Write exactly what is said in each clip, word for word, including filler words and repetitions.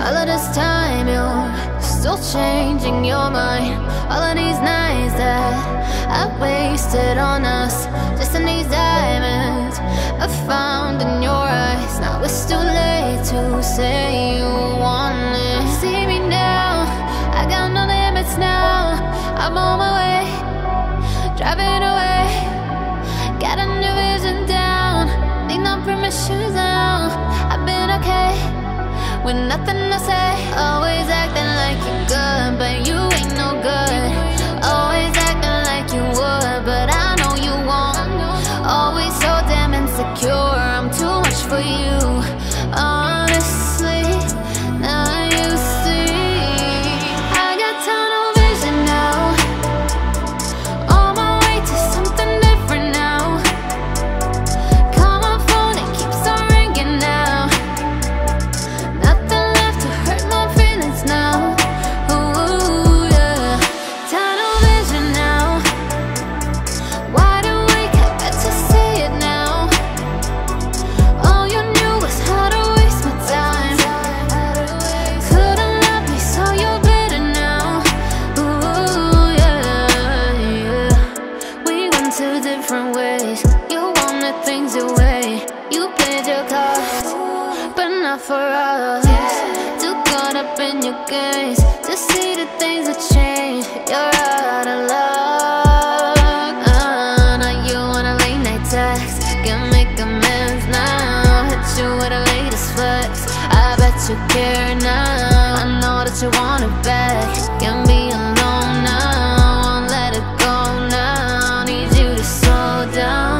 All of this time you're still changing your mind. All of these nights that I wasted on us, just in these diamonds I found in your eyes. Now it's too late to say you want it. See me now, I got no limits now. I'm on my way, driving away. Got a new vision down, need no permissions now. I've been okay with nothing to say. Always acting like you're good, but you ain't no good. Always acting like you would, but I know you won't. Always so damn insecure, I'm too much for you. Honestly, now you see I got tunnel vision now. On my way to something different now. Call my phone, it keeps on ringing now. Nothing left to hurt my feelings now. Ooh, yeah. Tunnel vision now. Wide awake, I bet you see it now. All you knew was how to waste my time. Couldn't love me, so you're bitter now. Ooh, yeah, yeah. We went two different ways. You wanted things your way. You played your cards, but not for us. Too caught up in your games to see the things that change. You're out of luck. uh, Now you want a late night text, can make amends now. Hit you with the latest flex, I bet you care now. I know that you want it back, can be alone now. Won't let it go now, need you to slow down.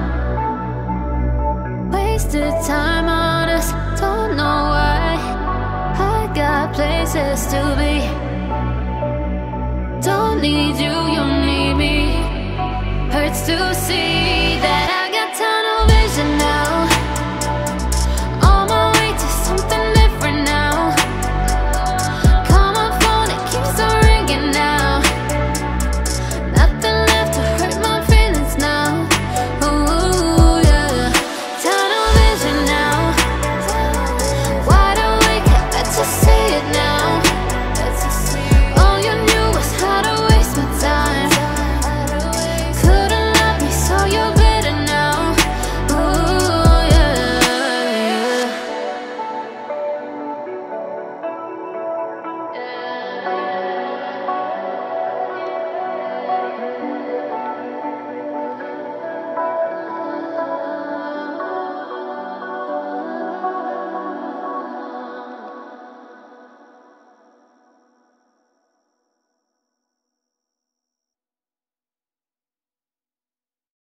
Wasted time on us, don't know why. I got places to be. Don't need you, you need me. Hurts to see